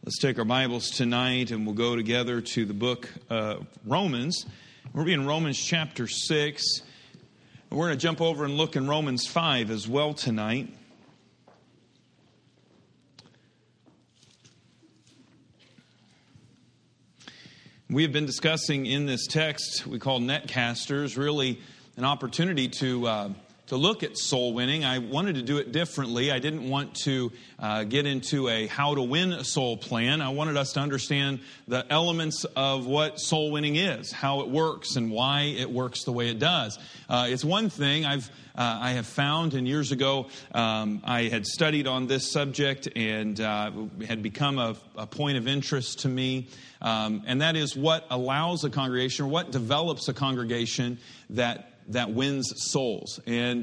Let's take our Bibles tonight and we'll go together to the book of Romans. We're in Romans chapter 6. We're going to jump over and look in Romans 5 as well tonight. We have been discussing in this text we call netcasters, really an opportunity to look at soul winning. I wanted to do it differently. I didn't want to get into a how to win a soul plan. I wanted us to understand the elements of what soul winning is, how it works, and why it works the way it does. It's one thing I have found, and years ago I had studied on this subject and had become a point of interest to me, and that is what allows a congregation, or what develops a congregation that wins souls, and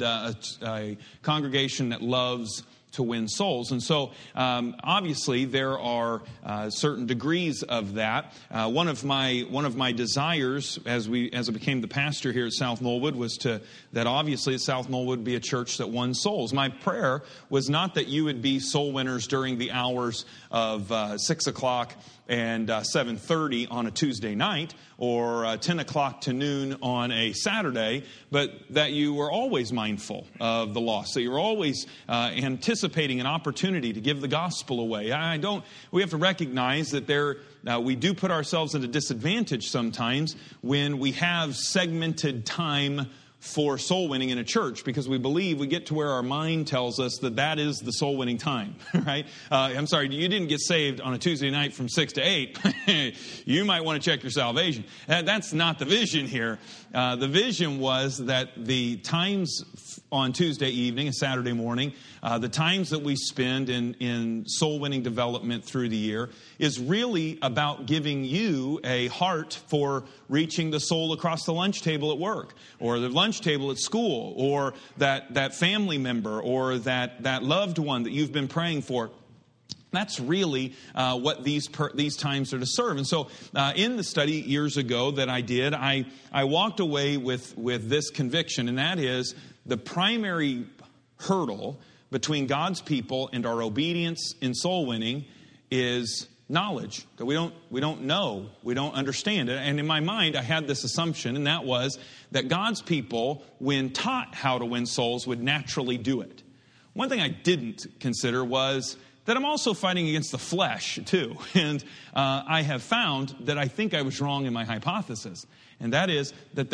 a congregation that loves to win souls. And so, obviously, there are certain degrees of that. One of my desires, as I became the pastor here at South Knollwood, was that obviously South Knollwood would be a church that won souls. My prayer was not that you would be soul winners during the hours of 6 o'clock and 7:30 on a Tuesday night, or 10 o'clock to noon on a Saturday, but that you were always mindful of the lost, that you're always anticipating an opportunity to give the gospel away. We have to recognize that we do put ourselves at a disadvantage sometimes when we have segmented time for soul winning in a church, because we get to where our mind tells us that is the soul winning time, right? I'm sorry, you didn't get saved on a Tuesday night from 6 to 8. You might want to check your salvation. That's not the vision here. The vision was that the times on Tuesday evening and Saturday morning, the times that we spend in soul winning development through the year is really about giving you a heart for reaching the soul across the lunch table at work, or the lunch table at school, or that family member, or that loved one that you've been praying for. That's really what these times are to serve. And so in the study years ago that I did, I walked away with this conviction, and that is the primary hurdle between God's people and our obedience in soul winning is knowledge. That we don't know, we don't understand it. And in my mind, I had this assumption, and that was that God's people, when taught how to win souls, would naturally do it. One thing I didn't consider was that I'm also fighting against the flesh, too. And I have found that I think I was wrong in my hypothesis. And that is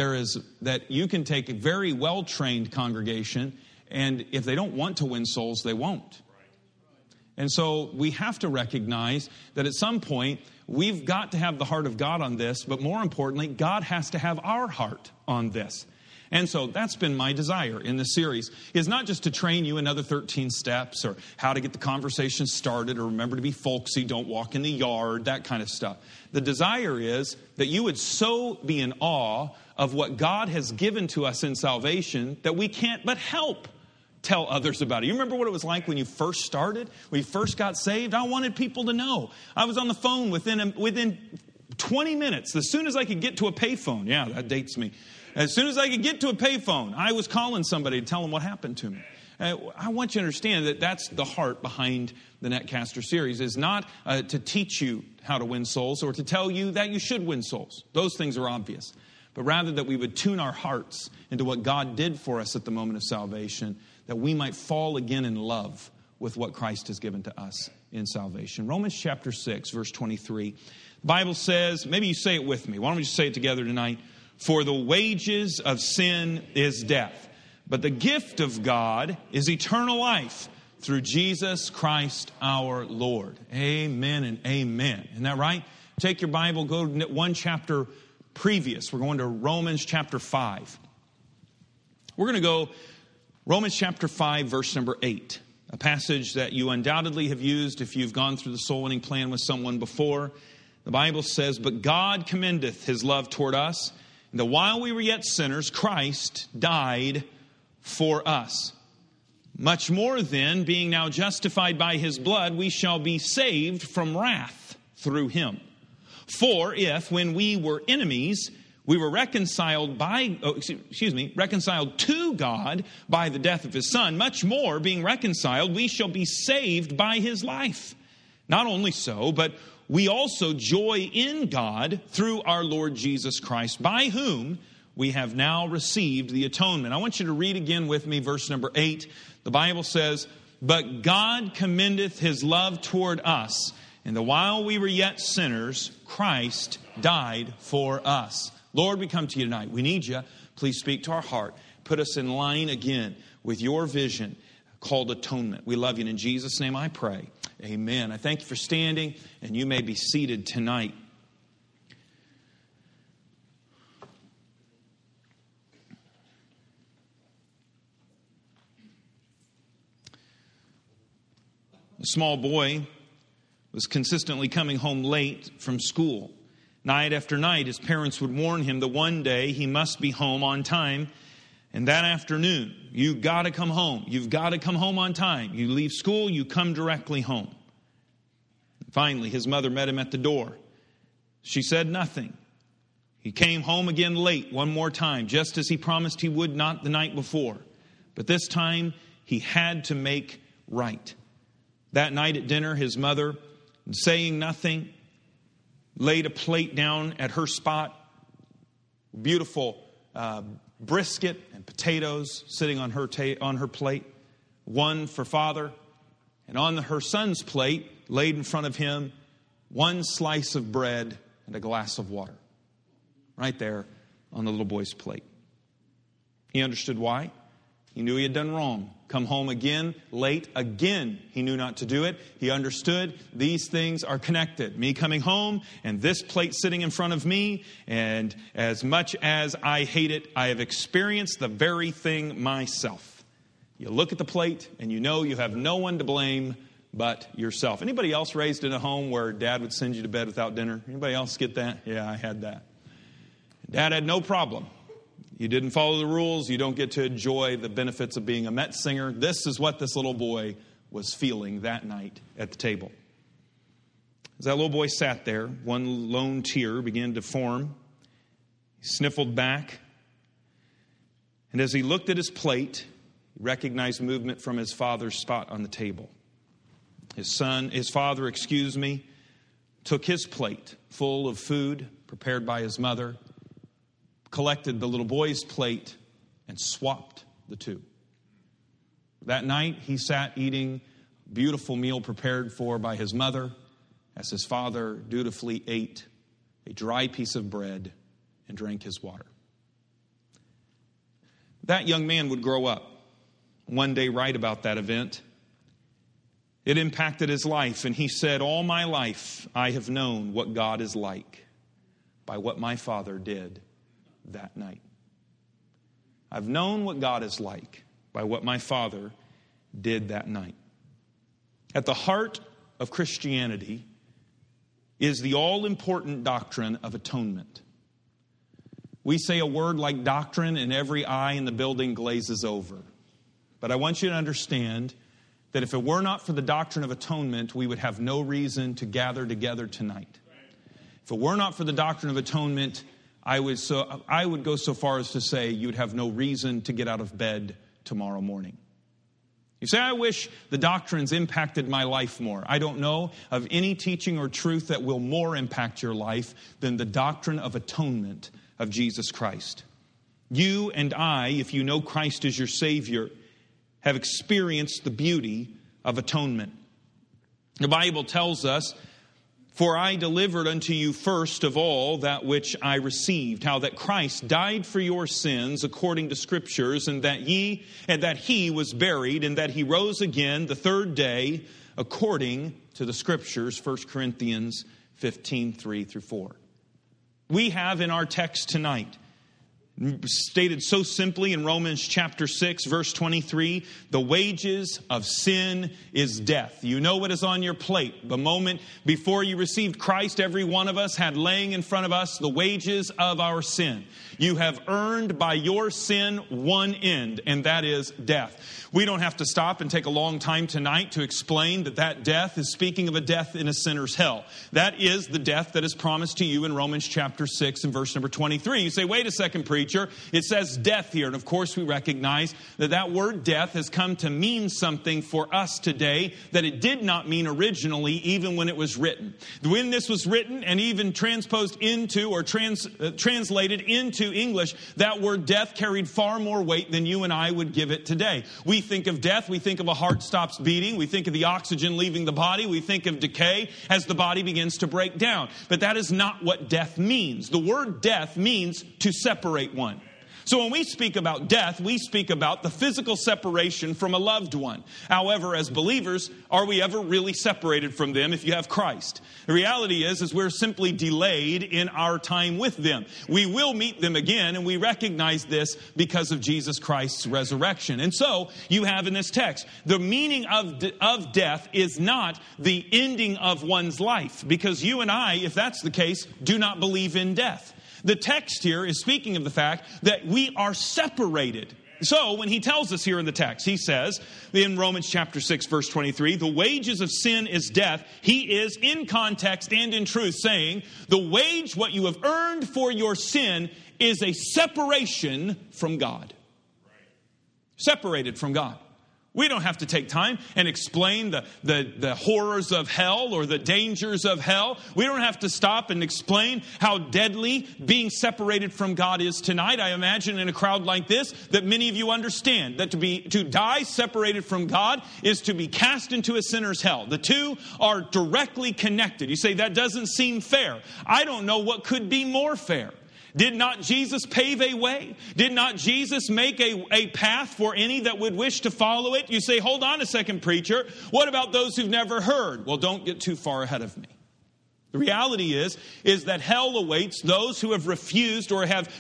that you can take a very well-trained congregation, and if they don't want to win souls, they won't. And so we have to recognize that at some point, we've got to have the heart of God on this, but more importantly, God has to have our heart on this. And so that's been my desire in this series, is not just to train you another 13 steps or how to get the conversation started, or remember to be folksy, don't walk in the yard, that kind of stuff. The desire is that you would so be in awe of what God has given to us in salvation that we can't but help tell others about it. You remember what it was like when you first started, when you first got saved? I wanted people to know. I was on the phone within 20 minutes. As soon as I could get to a payphone, yeah, that dates me. As soon as I could get to a payphone, I was calling somebody to tell them what happened to me. I want you to understand that that's the heart behind the Netcaster series, is not to teach you how to win souls or to tell you that you should win souls. Those things are obvious. But rather that we would tune our hearts into what God did for us at the moment of salvation, that we might fall again in love with what Christ has given to us in salvation. Romans chapter 6, verse 23. The Bible says, maybe you say it with me. Why don't we just say it together tonight? For the wages of sin is death, but the gift of God is eternal life through Jesus Christ our Lord. Amen and amen. Isn't that right? Take your Bible, go one chapter previous. We're going to Romans chapter 5. We're going to go Romans chapter 5, verse number 8. A passage that you undoubtedly have used if you've gone through the soul winning plan with someone before. The Bible says, but God commendeth his love toward us, and that while we were yet sinners, Christ died for us. Much more then, being now justified by his blood, we shall be saved from wrath through him. For if, when we were enemies, we were reconciled to God by the death of his Son, much more, being reconciled, we shall be saved by his life. Not only so, but we also joy in God through our Lord Jesus Christ, by whom we have now received the atonement. I want you to read again with me verse number 8. The Bible says, "But God commendeth his love toward us, and that while we were yet sinners, Christ died for us." Lord, we come to you tonight. We need you. Please speak to our heart. Put us in line again with your vision called atonement. We love you, and in Jesus' name I pray. Amen. I thank you for standing, and you may be seated tonight. A small boy was consistently coming home late from school. Night after night, his parents would warn him that one day he must be home on time. And that afternoon, you've got to come home. You've got to come home on time. You leave school, you come directly home. Finally, his mother met him at the door. She said nothing. He came home again late one more time, just as he promised he would not the night before. But this time, he had to make right. That night at dinner, his mother, saying nothing, laid a plate down at her spot. Beautiful brisket and potatoes sitting on her plate. One for father. And on her son's plate, laid in front of him, one slice of bread and a glass of water. Right there on the little boy's plate. He understood why. He knew he had done wrong. Come home again, late again. He knew not to do it. He understood these things are connected. Me coming home and this plate sitting in front of me. And as much as I hate it, I have experienced the very thing myself. You look at the plate and you know you have no one to blame but yourself. Anybody else raised in a home where dad would send you to bed without dinner? Anybody else get that? Yeah, I had that. Dad had no problem. You didn't follow the rules. You don't get to enjoy the benefits of being a Met singer. This is what this little boy was feeling that night at the table. As that little boy sat there, one lone tear began to form. He sniffled back. And as he looked at his plate, he recognized movement from his father's spot on the table. His father, took his plate full of food prepared by his mother, collected the little boy's plate, and swapped the two. That night, he sat eating a beautiful meal prepared for by his mother, as his father dutifully ate a dry piece of bread and drank his water. That young man would grow up, one day write about that event. It impacted his life, and he said, "All my life I have known what God is like by what my father did that night." I've known what God is like by what my father did that night. At the heart of Christianity is the all-important doctrine of atonement. We say a word like doctrine and every eye in the building glazes over. But I want you to understand that if it were not for the doctrine of atonement, we would have no reason to gather together tonight. If it were not for the doctrine of atonement, I would go so far as to say you'd have no reason to get out of bed tomorrow morning. You say, "I wish the doctrines impacted my life more." I don't know of any teaching or truth that will more impact your life than the doctrine of atonement of Jesus Christ. You and I, if you know Christ as your Savior, have experienced the beauty of atonement. The Bible tells us, "For I delivered unto you first of all that which I received, how that Christ died for your sins according to Scriptures, and that he was buried, and that he rose again the third day according to the Scriptures." 1 Corinthians 15, 3 through 4. We have in our text tonight, stated so simply in Romans chapter 6, verse 23, the wages of sin is death. You know what is on your plate. The moment before you received Christ, every one of us had laying in front of us the wages of our sin. You have earned by your sin one end, and that is death. We don't have to stop and take a long time tonight to explain that death is speaking of a death in a sinner's hell. That is the death that is promised to you in Romans chapter 6 and verse number 23. You say, "Wait a second, preacher. preacher. It says death here. And of course, we recognize that that word death has come to mean something for us today that it did not mean originally, even when it was written. When this was written and even transposed into or translated into English, that word death carried far more weight than you and I would give it today. We think of death, we think of a heart stops beating, we think of the oxygen leaving the body, we think of decay as the body begins to break down. But that is not what death means. The word death means to separate one. So when we speak about death, we speak about the physical separation from a loved one. However, as believers, are we ever really separated from them if you have Christ? The reality is we're simply delayed in our time with them. We will meet them again, and we recognize this because of Jesus Christ's resurrection. And so you have in this text, the meaning of death is not the ending of one's life, because you and I, if that's the case, do not believe in death. The text here is speaking of the fact that we are separated. So when he tells us here in the text, he says in Romans chapter 6, verse 23, the wages of sin is death. He is in context and in truth saying the wage, what you have earned for your sin, is a separation from God. Separated from God. We don't have to take time and explain the horrors of hell or the dangers of hell. We don't have to stop and explain how deadly being separated from God is tonight. I imagine in a crowd like this that many of you understand that to die separated from God is to be cast into a sinner's hell. The two are directly connected. You say, that doesn't seem fair. I don't know what could be more fair. Did not Jesus pave a way? Did not Jesus make a path for any that would wish to follow it? You say, hold on a second, preacher. What about those who've never heard? Well, don't get too far ahead of me. The reality is that hell awaits those who have refused or have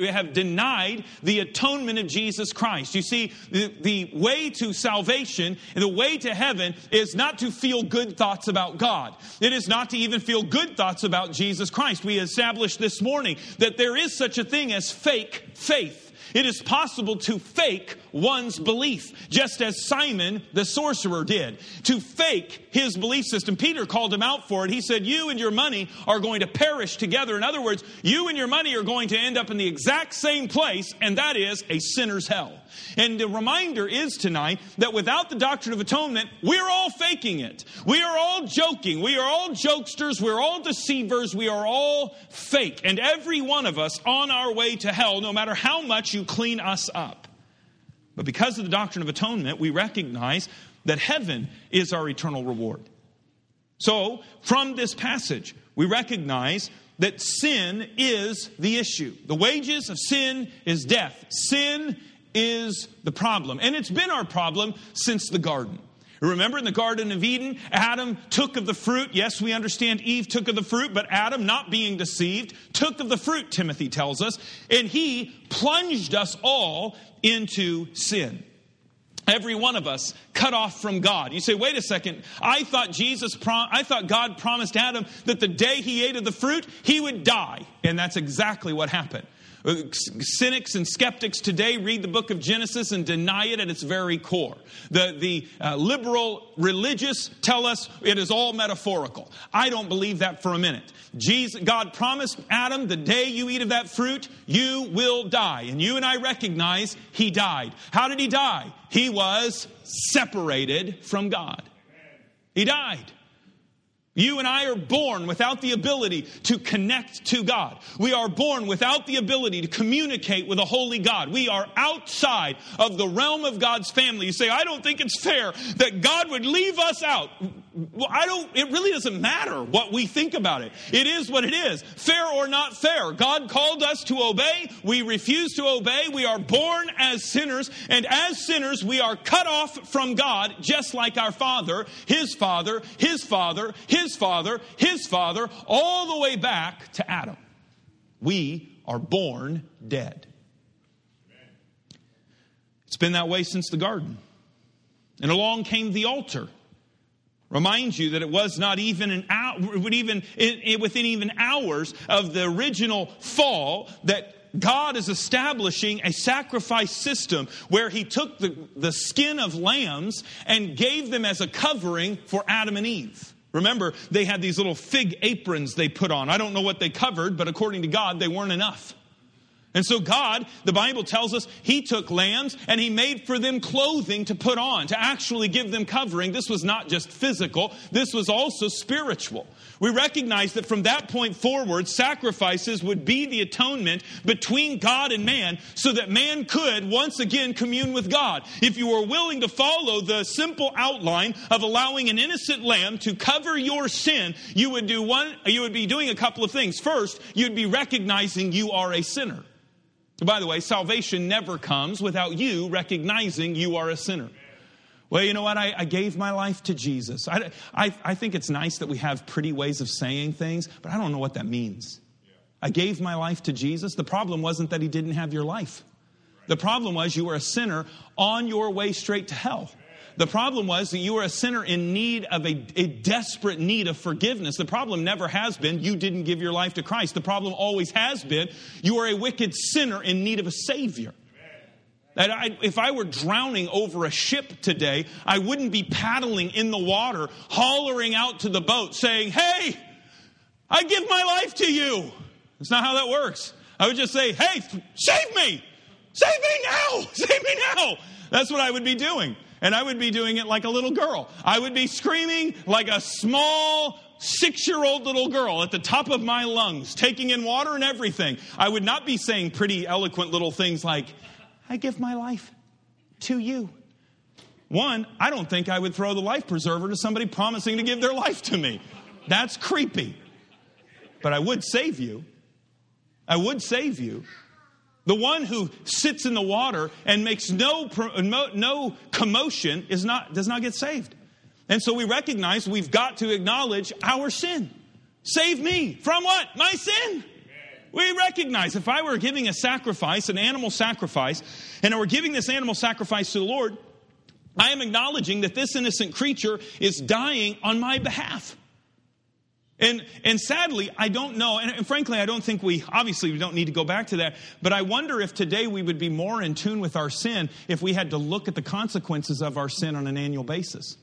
denied the atonement of Jesus Christ. You see, the way to salvation and the way to heaven is not to feel good thoughts about God. It is not to even feel good thoughts about Jesus Christ. We established this morning that there is such a thing as fake faith. It is possible to fake one's belief, just as Simon the sorcerer did, to fake his belief system. Peter called him out for it. He said, you and your money are going to perish together. In other words, you and your money are going to end up in the exact same place, and that is a sinner's hell. And the reminder is tonight that without the doctrine of atonement, we're all faking it. We are all joking. We are all jokesters. We're all deceivers. We are all fake. And every one of us on our way to hell, no matter how much you clean us up. But because of the doctrine of atonement, we recognize that heaven is our eternal reward. So, from this passage, we recognize that sin is the issue. The wages of sin is death. Sin is the problem. And it's been our problem since the garden. Remember in the Garden of Eden, Adam took of the fruit. Yes, we understand Eve took of the fruit, but Adam, not being deceived, took of the fruit, Timothy tells us, and he plunged us all into sin. Every one of us cut off from God. You say, wait a second, I thought God promised Adam that the day he ate of the fruit, he would die. And that's exactly what happened. Cynics and skeptics today read the book of Genesis and deny it at its very core. The liberal religious tell us it is all metaphorical. I don't believe that for a minute. God promised Adam, the day you eat of that fruit, you will die. And you and I recognize he died. How did he die? He was separated from God. He died. You and I are born without the ability to connect to God. We are born without the ability to communicate with a holy God. We are outside of the realm of God's family. You say, I don't think it's fair that God would leave us out. Well, it really doesn't matter what we think about it. It is what it is. Fair or not fair. God called us to obey. We refuse to obey. We are born as sinners. And as sinners, we are cut off from God, just like our father, his father, his father, his father, his father, all the way back to Adam. We are born dead. It's been that way since the garden. And along came the altar. Remind you that it was not even within even hours of the original fall that God is establishing a sacrifice system where he took the skin of lambs and gave them as a covering for Adam and Eve. Remember, they had these little fig aprons they put on. I don't know what they covered, but according to God, they weren't enough. And so God, the Bible tells us, he took lambs and he made for them clothing to put on, to actually give them covering. This was not just physical, this was also spiritual. We recognize that from that point forward, sacrifices would be the atonement between God and man so that man could once again commune with God. If you were willing to follow the simple outline of allowing an innocent lamb to cover your sin, you would be doing a couple of things. First, you'd be recognizing you are a sinner. By the way, salvation never comes without you recognizing you are a sinner. Well, you know what? I gave my life to Jesus. I think it's nice that we have pretty ways of saying things, but I don't know what that means. I gave my life to Jesus. The problem wasn't that he didn't have your life. The problem was you were a sinner on your way straight to hell. The problem was that you were a sinner in need of a desperate need of forgiveness. The problem never has been you didn't give your life to Christ. The problem always has been you are a wicked sinner in need of a Savior. That if I were drowning over a ship today, I wouldn't be paddling in the water, hollering out to the boat saying, "Hey, I give my life to you." That's not how that works. I would just say, "Hey, save me! Save me now! Save me now!" That's what I would be doing. And I would be doing it like a little girl. I would be screaming like a small 6-year-old little girl at the top of my lungs, taking in water and everything. I would not be saying pretty eloquent little things like, "I give my life to you." One, I don't think I would throw the life preserver to somebody promising to give their life to me. That's creepy. But I would save you. I would save you. The one who sits in the water and makes no commotion does not get saved. And so we recognize we've got to acknowledge our sin. Save me from what? My sin. We recognize if I were giving a sacrifice, an animal sacrifice, and I were giving this animal sacrifice to the Lord, I am acknowledging that this innocent creature is dying on my behalf. And sadly, I don't know, and frankly, I don't think we don't need to go back to that, but I wonder if today we would be more in tune with our sin if we had to look at the consequences of our sin on an annual basis.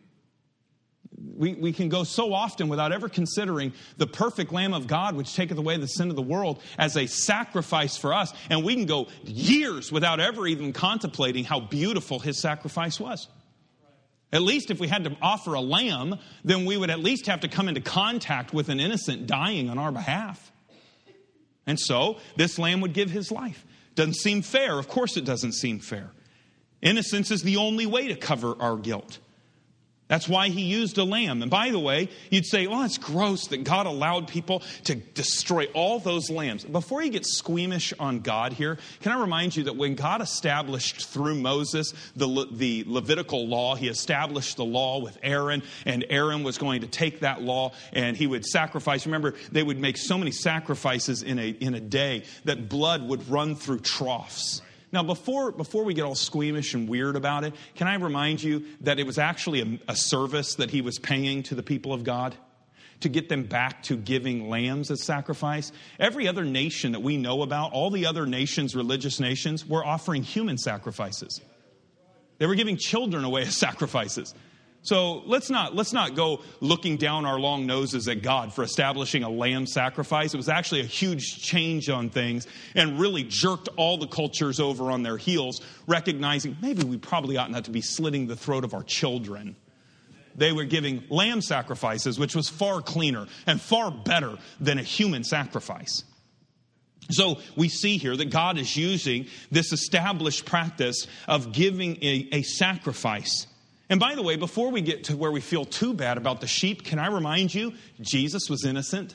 We can go so often without ever considering the perfect Lamb of God, which taketh away the sin of the world, as a sacrifice for us, and we can go years without ever even contemplating how beautiful his sacrifice was. At least if we had to offer a lamb, then we would at least have to come into contact with an innocent dying on our behalf. And so this lamb would give his life. Doesn't seem fair. Of course it doesn't seem fair. Innocence is the only way to cover our guilt. That's why he used a lamb. And by the way, you'd say, well, it's gross that God allowed people to destroy all those lambs. Before you get squeamish on God here, can I remind you that when God established through Moses the Levitical law, he established the law with Aaron, and Aaron was going to take that law and he would sacrifice. Remember, they would make so many sacrifices in a day that blood would run through troughs. Now, before we get all squeamish and weird about it, can I remind you that it was actually a service that he was paying to the people of God to get them back to giving lambs as sacrifice? Every other nation that we know about, all the other nations, religious nations, were offering human sacrifices. They were giving children away as sacrifices. So let's not go looking down our long noses at God for establishing a lamb sacrifice. It was actually a huge change on things and really jerked all the cultures over on their heels, recognizing maybe we probably ought not to be slitting the throat of our children. They were giving lamb sacrifices, which was far cleaner and far better than a human sacrifice. So we see here that God is using this established practice of giving a sacrifice. And by the way, before we get to where we feel too bad about the sheep, can I remind you, Jesus was innocent.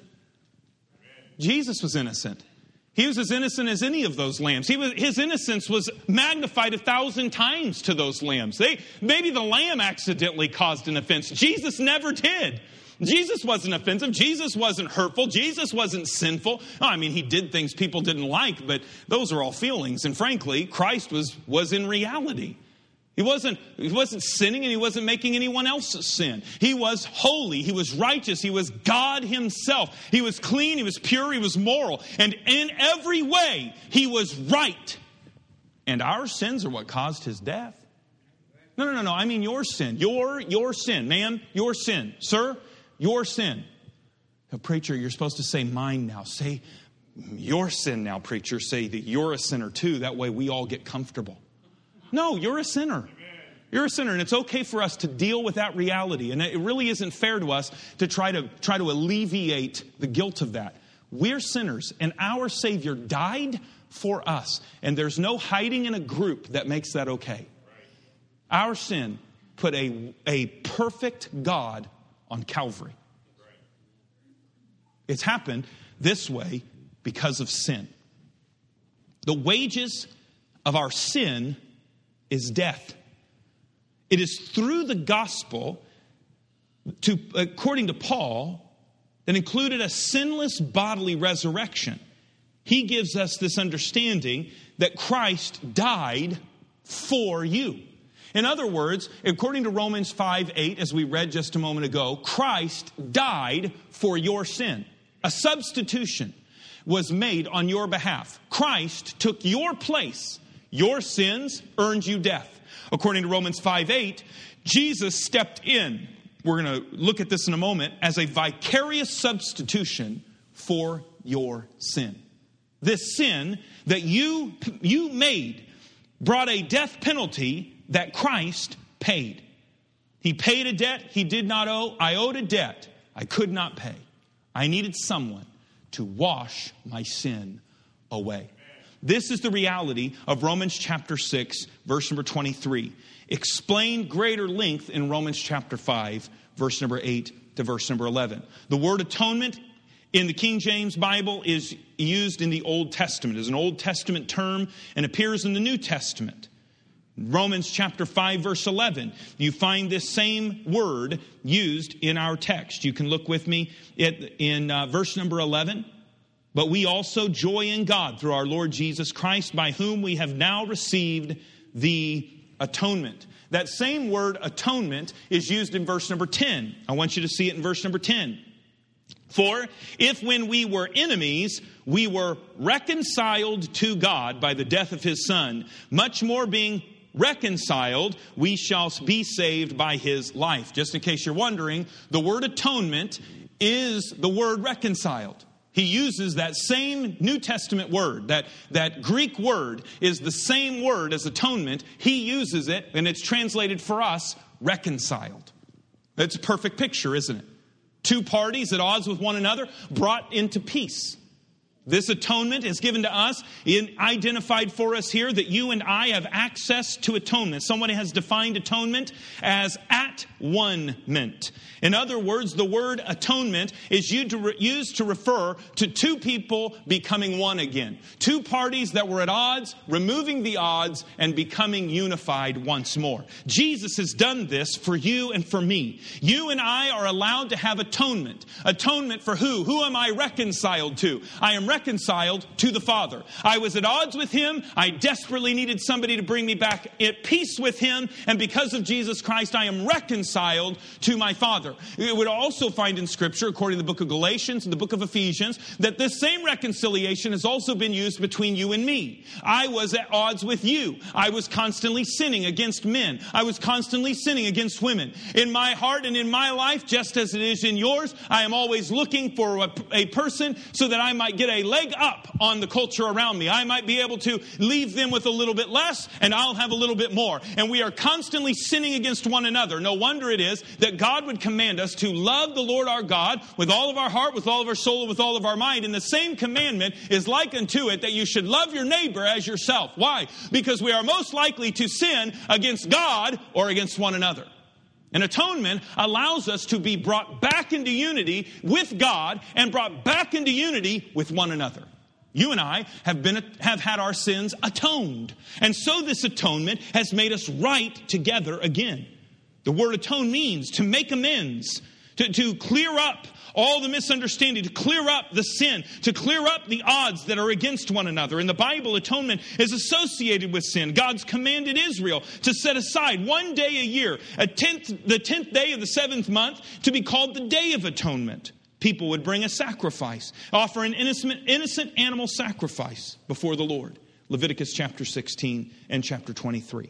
Jesus was innocent. He was as innocent as any of those lambs. His innocence was magnified 1,000 times to those lambs. Maybe the lamb accidentally caused an offense. Jesus never did. Jesus wasn't offensive. Jesus wasn't hurtful. Jesus wasn't sinful. I mean, he did things people didn't like, but those are all feelings. And frankly, Christ was in reality. He wasn't sinning, and he wasn't making anyone else sin. He was holy. He was righteous. He was God himself. He was clean. He was pure. He was moral. And in every way, he was right. And our sins are what caused his death. No. I mean your sin. Your sin. Ma'am, your sin. Sir, your sin. Now, preacher, you're supposed to say mine now. Say your sin now, preacher, say that you're a sinner too. That way we all get comfortable. No, you're a sinner. You're a sinner, and it's okay for us to deal with that reality. And it really isn't fair to us to try to alleviate the guilt of that. We're sinners, and our Savior died for us. And there's no hiding in a group that makes that okay. Our sin put a perfect God on Calvary. It's happened this way because of sin. The wages of our sin is death. It is through the gospel, according to Paul, that included a sinless bodily resurrection. He gives us this understanding that Christ died for you. In other words, according to Romans 5:8, as we read just a moment ago, Christ died for your sin. A substitution was made on your behalf. Christ took your place. Your sins earned you death. According to Romans 5:8, Jesus stepped in. We're going to look at this in a moment as a vicarious substitution for your sin. This sin that you made brought a death penalty that Christ paid. He paid a debt he did not owe. I owed a debt I could not pay. I needed someone to wash my sin away. This is the reality of Romans chapter 6, verse number 23. Explained greater length in Romans chapter 5, verse number 8 to verse number 11. The word atonement in the King James Bible is used in the Old Testament as an Old Testament term and appears in the New Testament. Romans chapter 5, verse 11, you find this same word used in our text. You can look with me in verse number 11. But we also joy in God through our Lord Jesus Christ, by whom we have now received the atonement. That same word atonement is used in verse number 10. I want you to see it in verse number 10. For if when we were enemies, we were reconciled to God by the death of his Son, much more being reconciled, we shall be saved by his life. Just in case you're wondering, the word atonement is the word reconciled. He uses that same New Testament word. That Greek word is the same word as atonement. He uses it, and it's translated for us, reconciled. That's a perfect picture, isn't it? Two parties at odds with one another brought into peace. This atonement is given to us, identified for us here, that you and I have access to atonement. Somebody has defined atonement as at-one-ment. In other words, the word atonement is used to refer to two people becoming one again. Two parties that were at odds, removing the odds and becoming unified once more. Jesus has done this for you and for me. You and I are allowed to have atonement. Atonement for who? Who am I reconciled to? I am reconciled to the Father. I was at odds with him. I desperately needed somebody to bring me back at peace with him. And because of Jesus Christ, I am reconciled to my Father. It would also find in Scripture, according to the book of Galatians and the book of Ephesians, that this same reconciliation has also been used between you and me. I was at odds with you. I was constantly sinning against men. I was constantly sinning against women. In my heart and in my life, just as it is in yours, I am always looking for a person so that I might get a leg up on the culture around me. I might be able to leave them with a little bit less, and I'll have a little bit more. And we are constantly sinning against one another. No wonder it is that God would command us to love the Lord our God with all of our heart, with all of our soul, and with all of our mind. And the same commandment is like unto it, that you should love your neighbor as yourself. Why? Because we are most likely to sin against God or against one another. And atonement allows us to be brought back into unity with God and brought back into unity with one another. You and I have had our sins atoned. And so this atonement has made us right together again. The word atone means to make amends, to clear up all the misunderstanding, to clear up the sin, to clear up the odds that are against one another. In the Bible, atonement is associated with sin. God's commanded Israel to set aside one day a year, the 10th day of the 7th month, to be called the Day of Atonement. People would bring a sacrifice, offer an innocent animal sacrifice before the Lord. Leviticus chapter 16 and chapter 23.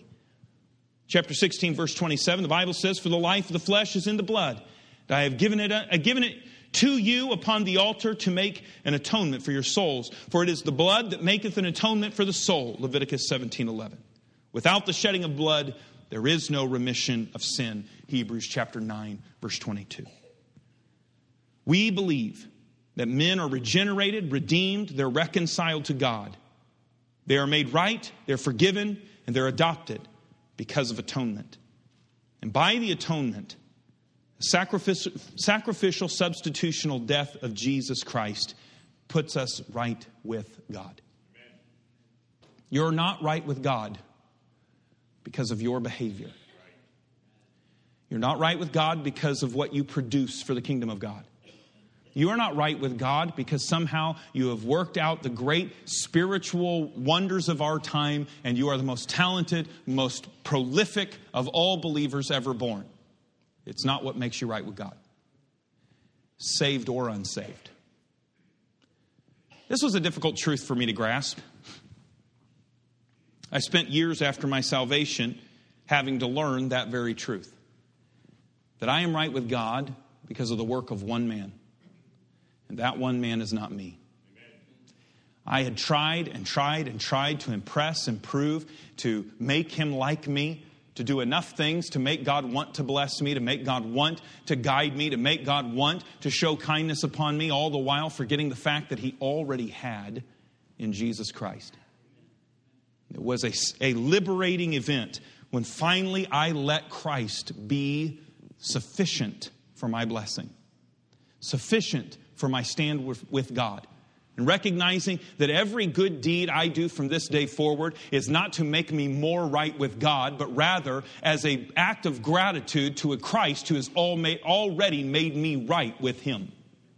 Chapter 16, verse 27, the Bible says, for the life of the flesh is in the blood. I have given it to you upon the altar to make an atonement for your souls. For it is the blood that maketh an atonement for the soul. Leviticus 17:11. Without the shedding of blood, there is no remission of sin. Hebrews chapter 9, verse 22. We believe that men are regenerated, redeemed, they're reconciled to God. They are made right, they're forgiven, and they're adopted because of atonement. And by the atonement, sacrificial substitutional death of Jesus Christ puts us right with God. You're not right with God because of your behavior. You're not right with God because of what you produce for the kingdom of God. You are not right with God because somehow you have worked out the great spiritual wonders of our time and you are the most talented, most prolific of all believers ever born. It's not what makes you right with God, saved or unsaved. This was a difficult truth for me to grasp. I spent years after my salvation having to learn that very truth. That I am right with God because of the work of one man. And that one man is not me. I had tried to impress and prove, to make him like me, to do enough things to make God want to bless me, to make God want to guide me, to make God want to show kindness upon me, all the while forgetting the fact that he already had in Jesus Christ. It was a liberating event when finally I let Christ be sufficient for my blessing, sufficient for my stand with God. And recognizing that every good deed I do from this day forward is not to make me more right with God, but rather as an act of gratitude to a Christ who has already made me right with him.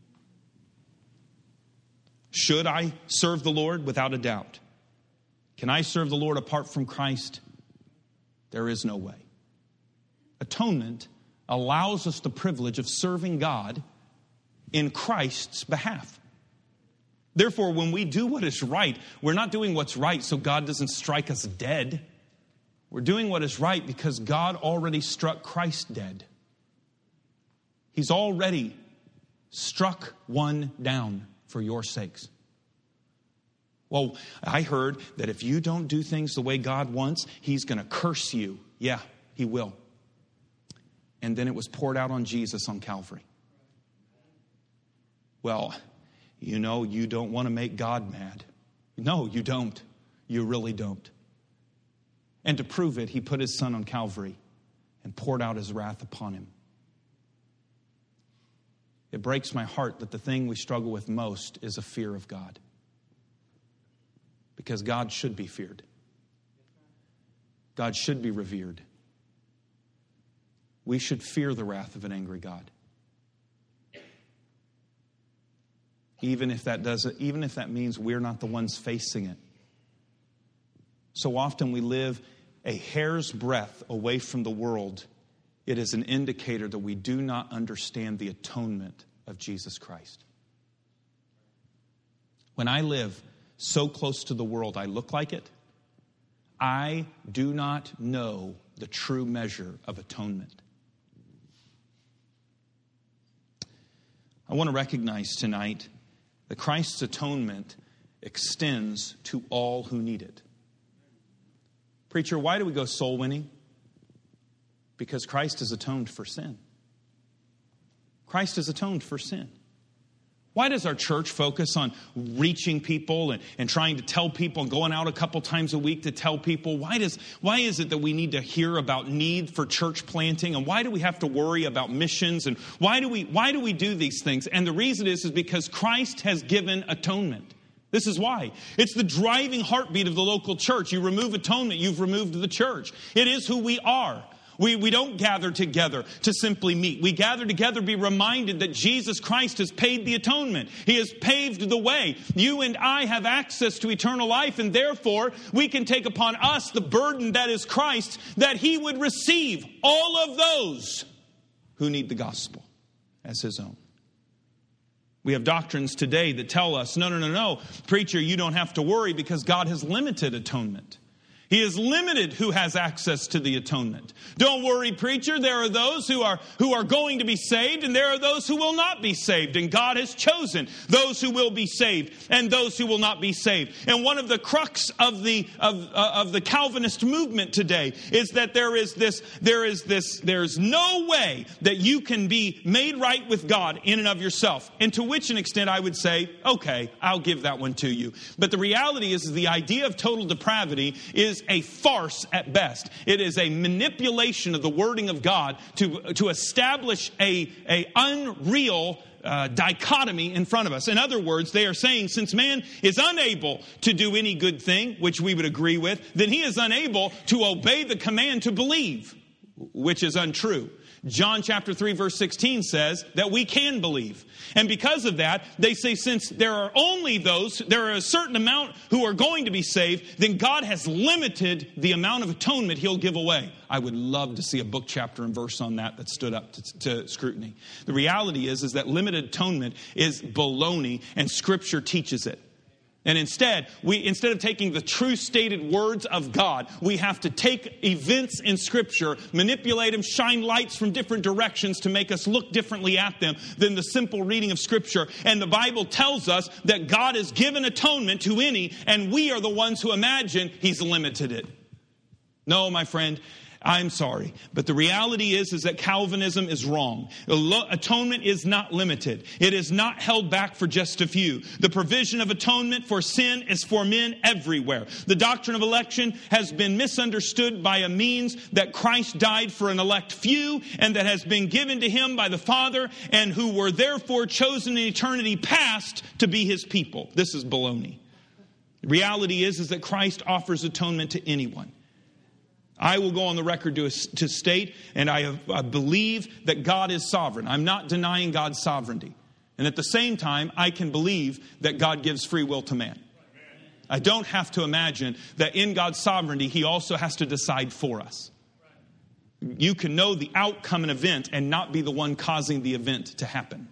Should I serve the Lord? Without a doubt. Can I serve the Lord apart from Christ? There is no way. Atonement allows us the privilege of serving God in Christ's behalf. Therefore, when we do what is right, we're not doing what's right so God doesn't strike us dead. We're doing what is right because God already struck Christ dead. He's already struck one down for your sakes. Well, I heard that if you don't do things the way God wants, he's going to curse you. Yeah, he will. And then it was poured out on Jesus on Calvary. Well, you know, you don't want to make God mad. No, you don't. You really don't. And to prove it, he put his son on Calvary and poured out his wrath upon him. It breaks my heart that the thing we struggle with most is a fear of God. Because God should be feared. God should be revered. We should fear the wrath of an angry God. Even if that means we're not the ones facing it. So often we live a hair's breadth away from the world. It is an indicator that we do not understand the atonement of Jesus Christ. When I live so close to the world I look like it, I do not know the true measure of atonement. I want to recognize tonight that Christ's atonement extends to all who need it. Preacher, why do we go soul winning? Because Christ has atoned for sin. Christ has atoned for sin. Why does our church focus on reaching people and trying to tell people and going out a couple times a week to tell people? Why is it that we need to hear about need for church planting? And why do we have to worry about missions? And why do we do these things? And the reason is because Christ has given atonement. This is why. It's the driving heartbeat of the local church. You remove atonement, you've removed the church. It is who we are. We don't gather together to simply meet. We gather together to be reminded that Jesus Christ has paid the atonement. He has paved the way. You and I have access to eternal life, and therefore we can take upon us the burden that is Christ, that he would receive all of those who need the gospel as his own. We have doctrines today that tell us, no, preacher, you don't have to worry because God has limited atonement. He is limited who has access to the atonement. Don't worry, preacher. There are those who are going to be saved, and there are those who will not be saved. And God has chosen those who will be saved and those who will not be saved. And one of the crux of the Calvinist movement today is that there's no way that you can be made right with God in and of yourself. And to which an extent I would say, okay, I'll give that one to you. But the reality is the idea of total depravity is a farce at best. It is a manipulation of the wording of God to establish a unreal dichotomy in front of us. In other words, they are saying since man is unable to do any good thing, which we would agree with, then he is unable to obey the command to believe, which is untrue. John chapter 3 verse 16 says that we can believe. And because of that, they say since there are a certain amount who are going to be saved, then God has limited the amount of atonement he'll give away. I would love to see a book, chapter, and verse on that stood up to scrutiny. The reality is that limited atonement is baloney, and Scripture teaches it. And instead of taking the true stated words of God, we have to take events in Scripture, manipulate them, shine lights from different directions to make us look differently at them than the simple reading of Scripture. And the Bible tells us that God has given atonement to any, and we are the ones who imagine He's limited it. No, my friend, I'm sorry, but the reality is that Calvinism is wrong. Atonement is not limited. It is not held back for just a few. The provision of atonement for sin is for men everywhere. The doctrine of election has been misunderstood by a means that Christ died for an elect few and that has been given to him by the Father and who were therefore chosen in eternity past to be his people. This is baloney. The reality is that Christ offers atonement to anyone. I will go on the record to state, and I believe that God is sovereign. I'm not denying God's sovereignty. And at the same time, I can believe that God gives free will to man. I don't have to imagine that in God's sovereignty, He also has to decide for us. You can know the outcome of an event and not be the one causing the event to happen.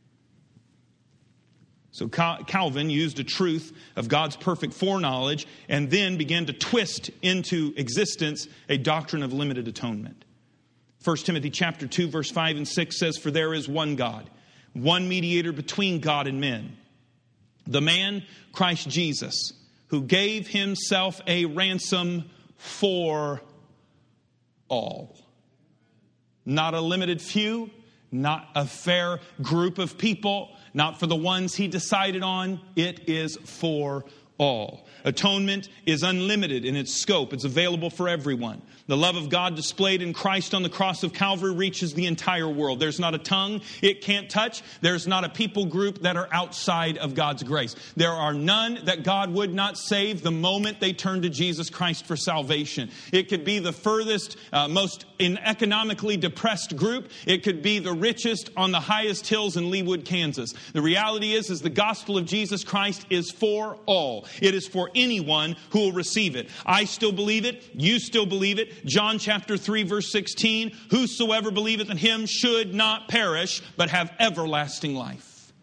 So Calvin used a truth of God's perfect foreknowledge and then began to twist into existence a doctrine of limited atonement. 1 Timothy chapter 2, verse 5 and 6 says, "For there is one God, one mediator between God and men, the man Christ Jesus, who gave himself a ransom for all." Not a limited few, not a fair group of people, not for the ones he decided on. It is for all. Atonement is unlimited in its scope. It's available for everyone. The love of God displayed in Christ on the cross of Calvary reaches the entire world. There's not a tongue it can't touch. There's not a people group that are outside of God's grace. There are none that God would not save the moment they turn to Jesus Christ for salvation. It could be the furthest, most economically depressed group. It could be the richest on the highest hills in Leawood, Kansas. The reality is the gospel of Jesus Christ is for all. It is for anyone who will receive it. I still believe it. You still believe it. John chapter 3 verse 16, "Whosoever believeth in him should not perish, but have everlasting life."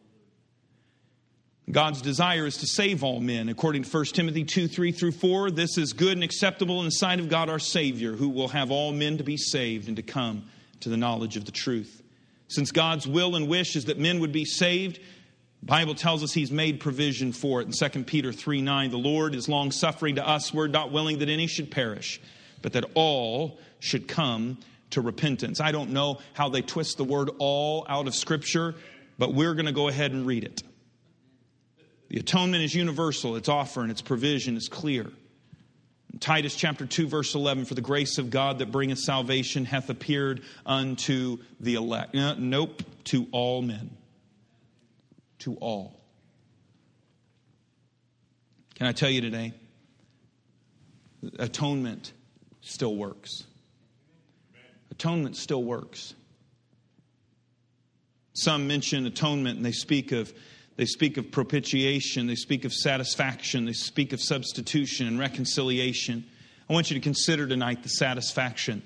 God's desire is to save all men. According to 1 Timothy 2, 3 through 4, this is good and acceptable in the sight of God our Savior, who will have all men to be saved and to come to the knowledge of the truth. Since God's will and wish is that men would be saved, the Bible tells us He's made provision for it. In 2 Peter 3:9, "The Lord is long-suffering to usward, not willing that any should perish, but that all should come to repentance." I don't know how they twist the word "all" out of Scripture, but we're going to go ahead and read it. The atonement is universal. Its offer and its provision is clear. In Titus chapter 2, verse 11, "For the grace of God that bringeth salvation hath appeared unto the elect." Nope, to all men. To all. Can I tell you today? Atonement still works. Atonement still works. Some mention atonement and they speak of propitiation, they speak of satisfaction, they speak of substitution and reconciliation. I want you to consider tonight the satisfaction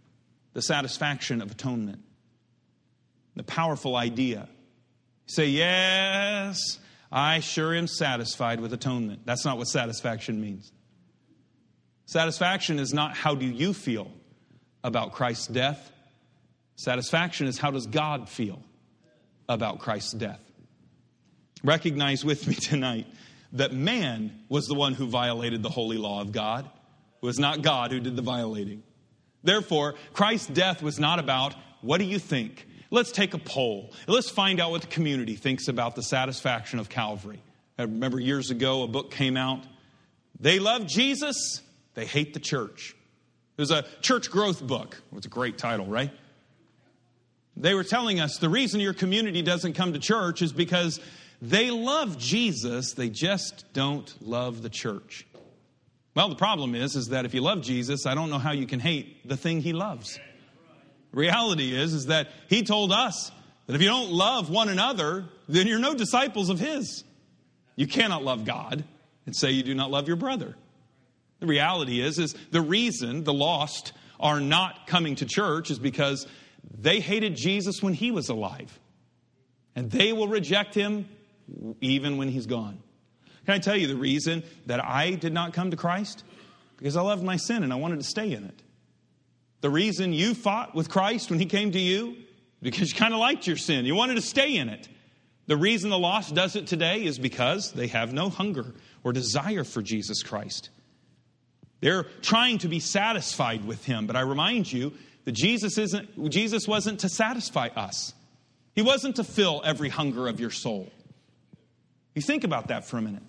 of atonement. The powerful idea. Say, yes, I sure am satisfied with atonement. That's not what satisfaction means. Satisfaction is not how do you feel about Christ's death. Satisfaction is how does God feel about Christ's death. Recognize with me tonight that man was the one who violated the holy law of God. It was not God who did the violating. Therefore, Christ's death was not about, what do you think? Let's take a poll. Let's find out what the community thinks about the satisfaction of Calvary. I remember years ago a book came out. They love Jesus, they hate the church. It was a church growth book. It was a great title, right? They were telling us the reason your community doesn't come to church is because they love Jesus, they just don't love the church. Well, the problem is that if you love Jesus, I don't know how you can hate the thing he loves. The reality is that he told us that if you don't love one another, then you're no disciples of his. You cannot love God and say you do not love your brother. The reality is the reason the lost are not coming to church is because they hated Jesus when he was alive. And they will reject him even when he's gone. Can I tell you the reason that I did not come to Christ? Because I loved my sin and I wanted to stay in it. The reason you fought with Christ when he came to you, because you kind of liked your sin. You wanted to stay in it. The reason the lost does it today is because they have no hunger or desire for Jesus Christ. They're trying to be satisfied with him. But I remind you that Jesus wasn't to satisfy us. He wasn't to fill every hunger of your soul. You think about that for a minute.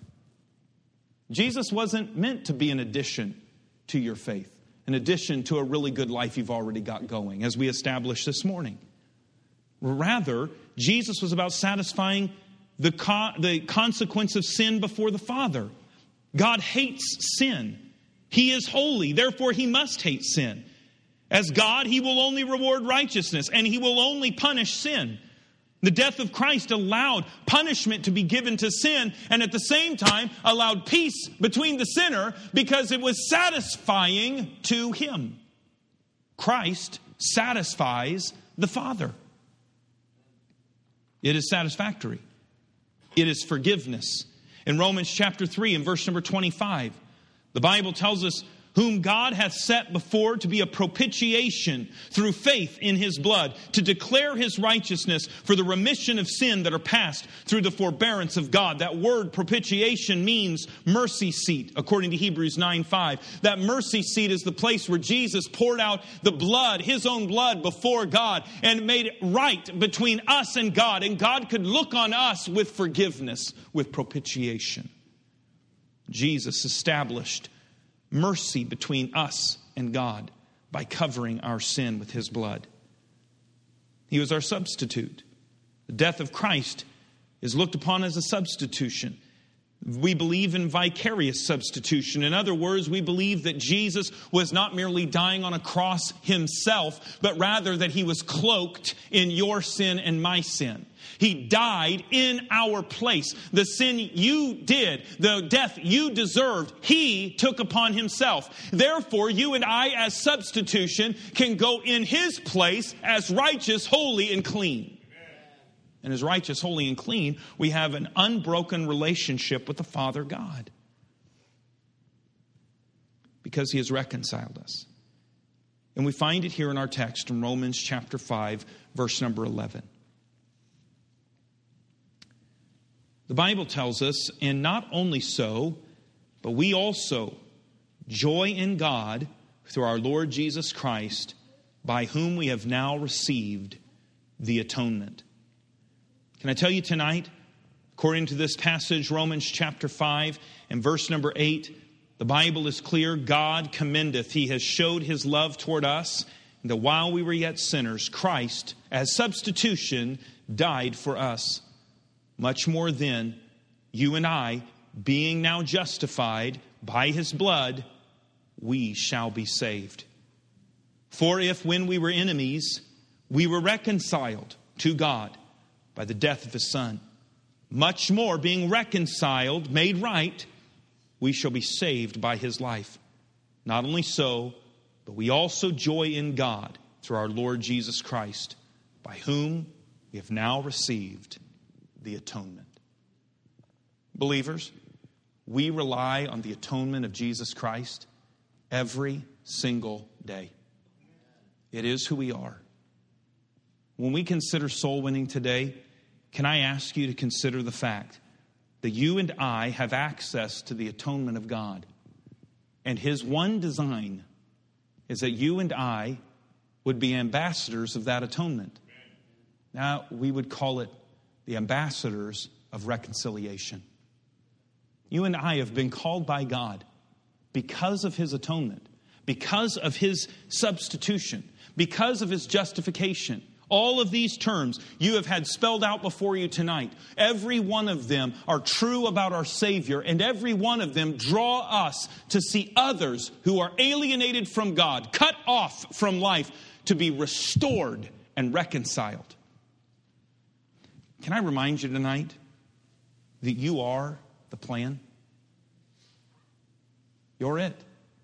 Jesus wasn't meant to be an addition to your faith, an addition to a really good life you've already got going, as we established this morning. Rather, Jesus was about satisfying the consequence of sin before the Father. God hates sin. He is holy, therefore he must hate sin. As God, he will only reward righteousness, and he will only punish sin. The death of Christ allowed punishment to be given to sin, and at the same time allowed peace between the sinner because it was satisfying to him. Christ satisfies the Father. It is satisfactory. It is forgiveness. In Romans chapter 3 and verse number 25, the Bible tells us, whom God hath set before to be a propitiation through faith in his blood, to declare his righteousness for the remission of sin that are passed through the forbearance of God. That word propitiation means mercy seat, according to Hebrews 9:5. That mercy seat is the place where Jesus poured out the blood, his own blood, before God and made it right between us and God. And God could look on us with forgiveness, with propitiation. Jesus established mercy between us and God by covering our sin with his blood. He was our substitute. The death of Christ is looked upon as a substitution. We believe in vicarious substitution. In other words, we believe that Jesus was not merely dying on a cross himself, but rather that he was cloaked in your sin and my sin. He died in our place. The sin you did, the death you deserved, he took upon himself. Therefore, you and I as substitution can go in his place as righteous, holy, and clean. And as righteous, holy, and clean, we have an unbroken relationship with the Father God. Because he has reconciled us. And we find it here in our text in Romans chapter 5, verse number 11. The Bible tells us, and not only so, but we also joy in God through our Lord Jesus Christ, by whom we have now received the atonement. Can I tell you tonight, according to this passage, Romans chapter 5 and verse number 8, the Bible is clear. God commendeth, he has showed his love toward us, that while we were yet sinners, Christ, as substitution, died for us. Much more then, you and I, being now justified by his blood, we shall be saved. For if when we were enemies, we were reconciled to God by the death of his Son, much more being reconciled, made right, we shall be saved by his life. Not only so, but we also joy in God through our Lord Jesus Christ, by whom we have now received the atonement. Believers, we rely on the atonement of Jesus Christ every single day. It is who we are. When we consider soul winning today, can I ask you to consider the fact that you and I have access to the atonement of God. And His one design is that you and I would be ambassadors of that atonement. Now, we would call it the ambassadors of reconciliation. You and I have been called by God because of His atonement, because of His substitution, because of His justification. All of these terms you have had spelled out before you tonight. Every one of them are true about our Savior, and every one of them draw us to see others who are alienated from God, cut off from life, to be restored and reconciled. Can I remind you tonight that you are the plan? You're it.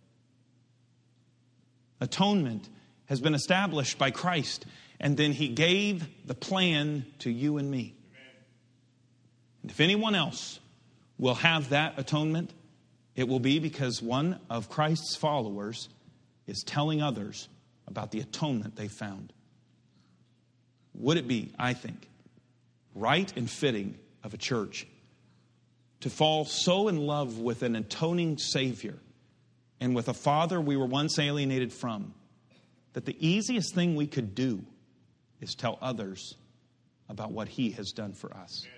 Atonement has been established by Christ, and then He gave the plan to you and me. And if anyone else will have that atonement, it will be because one of Christ's followers is telling others about the atonement they found. Would it be, I think, right and fitting of a church to fall so in love with an atoning Savior and with a Father we were once alienated from, that the easiest thing we could do is tell others about what He has done for us?